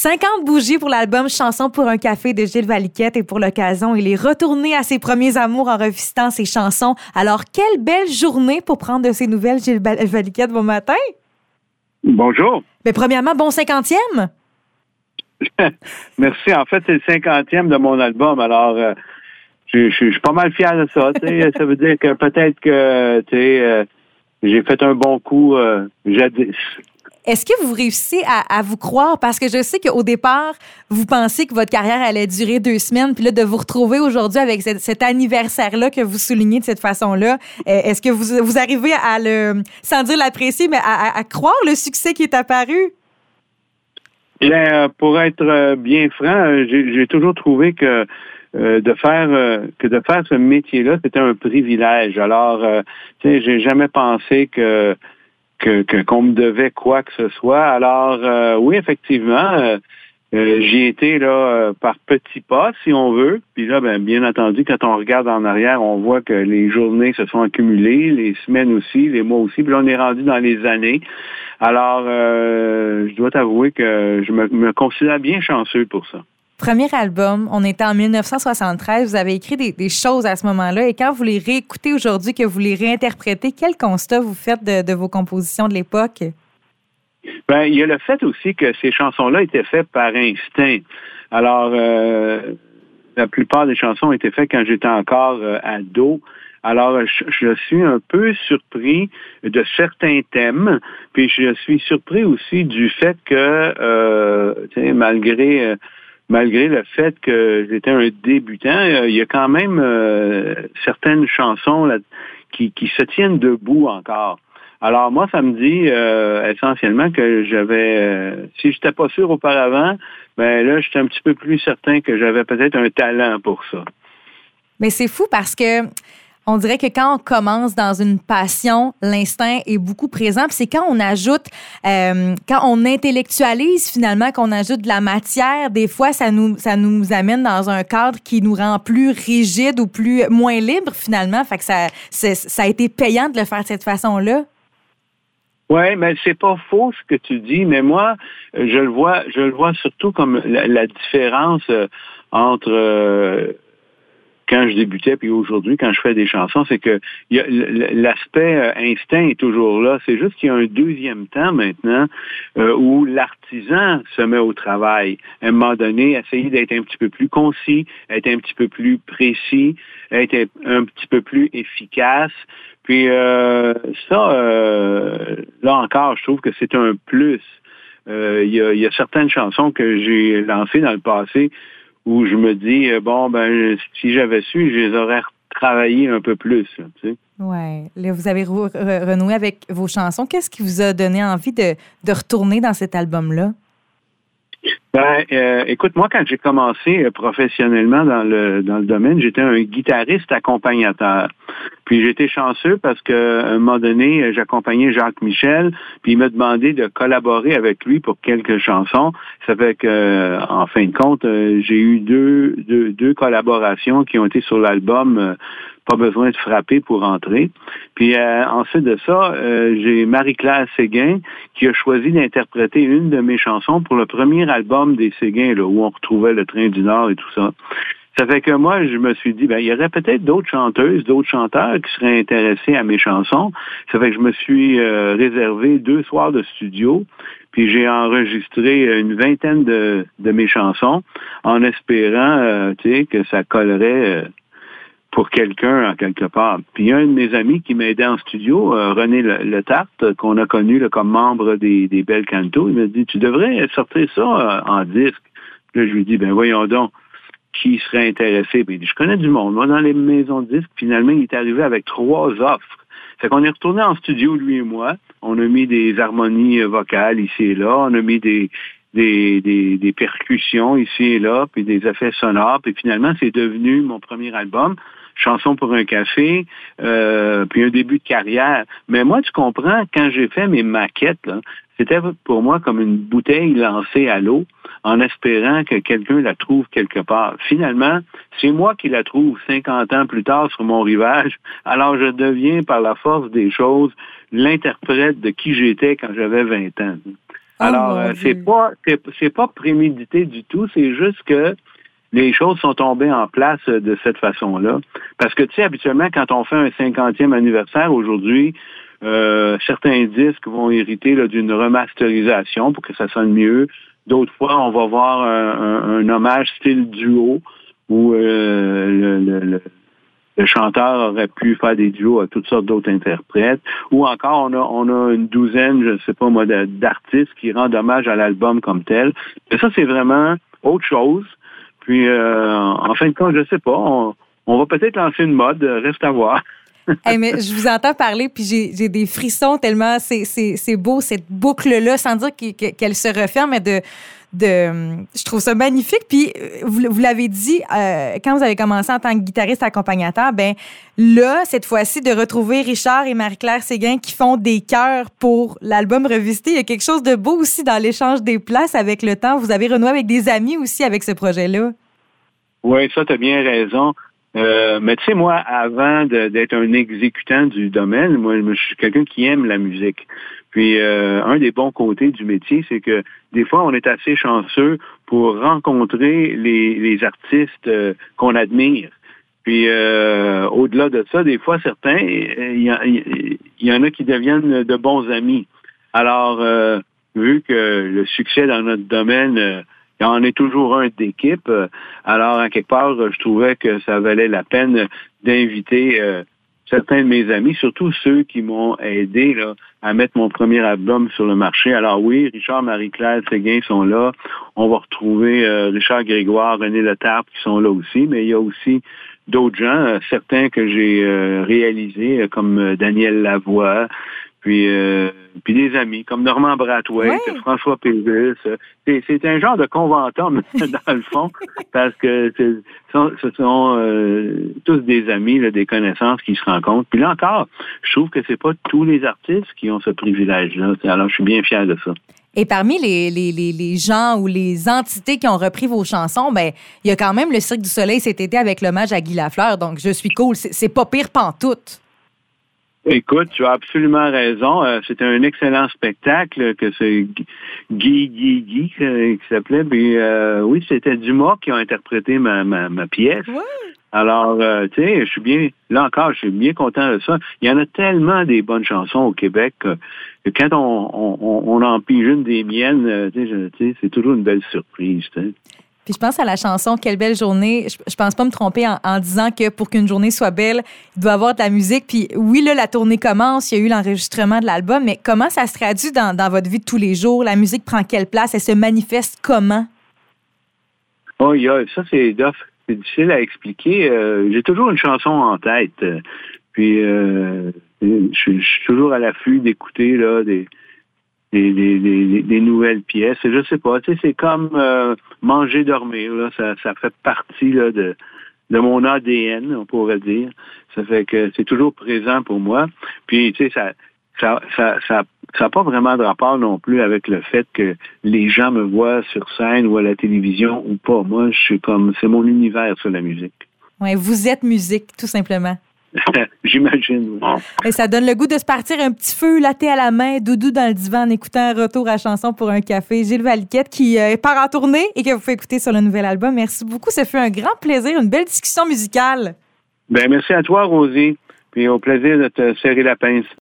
50 bougies pour l'album Chansons pour un café de Gilles Valiquette et pour l'occasion, il est retourné à ses premiers amours en revisitant ses chansons. Alors, quelle belle journée pour prendre de ses nouvelles, Gilles Valiquette, bon matin. Bonjour. Mais premièrement, bon 50e. Merci. En fait, c'est le 50e de mon album. Alors, je suis pas mal fier de ça. Ça veut dire que peut-être que j'ai fait un bon coup jadis. Est-ce que vous réussissez à vous croire? Parce que je sais qu'au départ, vous pensiez que votre carrière allait durer 2 semaines, puis là, de vous retrouver aujourd'hui avec cet anniversaire-là que vous soulignez de cette façon-là, est-ce que vous arrivez à le, sans dire l'apprécier, mais à croire le succès qui est apparu? Bien, pour être bien franc, j'ai toujours trouvé que de faire ce métier-là, c'était un privilège. Alors, j'ai jamais pensé qu'on me devait quoi que ce soit. Alors, oui, effectivement, j'y ai été là par petits pas, si on veut. Puis là, bien entendu, quand on regarde en arrière, on voit que les journées se sont accumulées, les semaines aussi, les mois aussi. Puis là, on est rendu dans les années. Alors, je dois t'avouer que je me considère bien chanceux pour ça. Premier album, on était en 1973. Vous avez écrit des choses à ce moment-là. Et quand vous les réécoutez aujourd'hui, que vous les réinterprétez, quel constat vous faites de vos compositions de l'époque? Bien, il y a le fait aussi que ces chansons-là étaient faites par instinct. Alors, la plupart des chansons ont été faites quand j'étais encore ado. Alors, je suis un peu surpris de certains thèmes, puis je suis surpris aussi du fait que, malgré le fait que j'étais un débutant, il y a quand même certaines chansons là, qui se tiennent debout encore. Alors moi, ça me dit essentiellement que si j'étais pas sûr auparavant, là, j'étais un petit peu plus certain que j'avais peut-être un talent pour ça. Mais c'est fou parce que on dirait que quand on commence dans une passion, l'instinct est beaucoup présent. Puis c'est quand on ajoute, quand on intellectualise finalement, qu'on ajoute de la matière, des fois, ça nous amène dans un cadre qui nous rend plus rigide ou moins libre finalement. Fait que ça a été payant de le faire de cette façon-là. Oui, mais c'est pas faux ce que tu dis, mais moi, je le vois surtout comme la différence entre quand je débutais puis aujourd'hui, quand je fais des chansons, c'est que l'aspect instinct est toujours là. C'est juste qu'il y a un deuxième temps maintenant où l'artisan se met au travail. À un moment donné, essayer d'être un petit peu plus concis, être un petit peu plus précis, être un petit peu plus efficace. Puis là encore, je trouve que c'est un plus. Il y a certaines chansons que j'ai lancées dans le passé où je me dis, si j'avais su, je les aurais travaillé un peu plus. Tu sais. Oui. Là, vous avez renoué avec vos chansons. Qu'est-ce qui vous a donné envie de retourner dans cet album-là? Écoute, moi, quand j'ai commencé professionnellement dans le domaine, j'étais un guitariste accompagnateur. Puis j'étais chanceux parce qu'à un moment donné, j'accompagnais Jacques Michel, puis il m'a demandé de collaborer avec lui pour quelques chansons. Ça fait que, en fin de compte, j'ai eu deux collaborations qui ont été sur l'album. Pas besoin de frapper pour entrer. Puis ensuite de ça, j'ai Marie-Claire Séguin qui a choisi d'interpréter une de mes chansons pour le premier album des Séguin, là, où on retrouvait le Train du Nord et tout ça. Ça fait que moi, je me suis dit, il y aurait peut-être d'autres chanteuses, d'autres chanteurs qui seraient intéressés à mes chansons. Ça fait que je me suis réservé 2 soirs de studio, puis j'ai enregistré une vingtaine de mes chansons en espérant que ça collerait pour quelqu'un en quelque part. Puis un de mes amis qui m'aidait en studio, René Le Tarte, qu'on a connu comme membre des Bel Canto, il m'a dit, tu devrais sortir ça en disque. Puis là, je lui dis, voyons donc, qui serait intéressé? Puis je connais du monde. Moi, dans les maisons de disques, finalement, il est arrivé avec 3 offres. Fait qu'on est retourné en studio, lui et moi. On a mis des harmonies vocales ici et là. On a mis des percussions ici et là, puis des effets sonores. Puis finalement, c'est devenu mon premier album. Chanson pour un café, puis un début de carrière. Mais moi, tu comprends, quand j'ai fait mes maquettes, là, c'était pour moi comme une bouteille lancée à l'eau en espérant que quelqu'un la trouve quelque part. Finalement, c'est moi qui la trouve 50 ans plus tard sur mon rivage. Alors, je deviens, par la force des choses, l'interprète de qui j'étais quand j'avais 20 ans. Alors, c'est pas prémédité du tout, c'est juste que les choses sont tombées en place de cette façon-là. Parce que, tu sais, habituellement, quand on fait un 50e anniversaire aujourd'hui, certains disques vont hériter là, d'une remasterisation pour que ça sonne mieux. D'autres fois, on va voir un hommage style duo où le chanteur aurait pu faire des duos à toutes sortes d'autres interprètes. Ou encore, on a une douzaine, je ne sais pas moi, d'artistes qui rendent hommage à l'album comme tel. Mais ça, c'est vraiment autre chose. Puis, en fin de compte, je ne sais pas, on va peut-être lancer une mode, reste à voir. Hey, mais je vous entends parler, puis j'ai des frissons tellement c'est beau, cette boucle-là, sans dire qu'elle se referme, mais je trouve ça magnifique. Puis, vous l'avez dit, quand vous avez commencé en tant que guitariste accompagnateur, ben là, cette fois-ci, de retrouver Richard et Marie-Claire Séguin qui font des chœurs pour l'album Revisité, il y a quelque chose de beau aussi dans l'échange des places avec le temps. Vous avez renoué avec des amis aussi avec ce projet-là. Oui, ça, tu as bien raison. Mais tu sais, moi, avant d'être un exécutant du domaine, moi, je suis quelqu'un qui aime la musique. Puis, un des bons côtés du métier, c'est que des fois, on est assez chanceux pour rencontrer les artistes qu'on admire. Puis, au-delà de ça, des fois, certains, il y en a qui deviennent de bons amis. Alors, vu que le succès dans notre domaine il en est toujours un d'équipe. Alors, en quelque part, je trouvais que ça valait la peine d'inviter certains de mes amis, surtout ceux qui m'ont aidé là, à mettre mon premier album sur le marché. Alors oui, Richard, Marie-Claire Séguin sont là. On va retrouver Richard Grégoire, René Letarpe qui sont là aussi, mais il y a aussi d'autres gens, certains que j'ai réalisés, comme Daniel Lavoie, puis des amis comme Normand Brathwaite, François Pérusse. C'est un genre de conventum dans le fond, parce que ce sont tous des amis, là, des connaissances qui se rencontrent. Puis là encore, je trouve que c'est pas tous les artistes qui ont ce privilège-là. Alors, je suis bien fier de ça. Et parmi les gens ou les entités qui ont repris vos chansons, ben il y a quand même le Cirque du Soleil cet été avec l'hommage à Guy Lafleur. Donc, je suis cool. C'est pas pire pantoute. Écoute, tu as absolument raison. C'était un excellent spectacle que c'est Guy qui s'appelait. Puis oui, c'était Dumas qui a interprété ma pièce. Ouais. Alors, tu sais, je suis bien content de ça. Il y en a tellement des bonnes chansons au Québec que quand on en pige une des miennes, tu sais, c'est toujours une belle surprise. T'sais. Puis je pense à la chanson « Quelle belle journée ». Je pense pas me tromper en disant que pour qu'une journée soit belle, il doit y avoir de la musique. Puis oui, là, la tournée commence, il y a eu l'enregistrement de l'album, mais comment ça se traduit dans votre vie de tous les jours? La musique prend quelle place? Elle se manifeste comment? Oh, ça, c'est difficile à expliquer. J'ai toujours une chanson en tête. Puis je suis toujours à l'affût d'écouter là des nouvelles pièces. Je sais pas, tu sais, c'est comme manger, dormir. Là, ça fait partie là, de mon ADN, on pourrait dire. Ça fait que c'est toujours présent pour moi. Puis, tu sais, ça n'a pas vraiment de rapport non plus avec le fait que les gens me voient sur scène ou à la télévision ou pas. Moi, je suis c'est mon univers sur la musique. Oui, vous êtes musique, tout simplement. J'imagine. Et ça donne le goût de se partir un petit feu, latte à la main, doudou dans le divan en écoutant un retour à chanson pour un café. Gilles Valiquette qui part en tournée et que vous faites écouter sur le nouvel album. Merci beaucoup. Ça fait un grand plaisir, une belle discussion musicale. Ben merci à toi, Rosie. Puis au plaisir de te serrer la pince.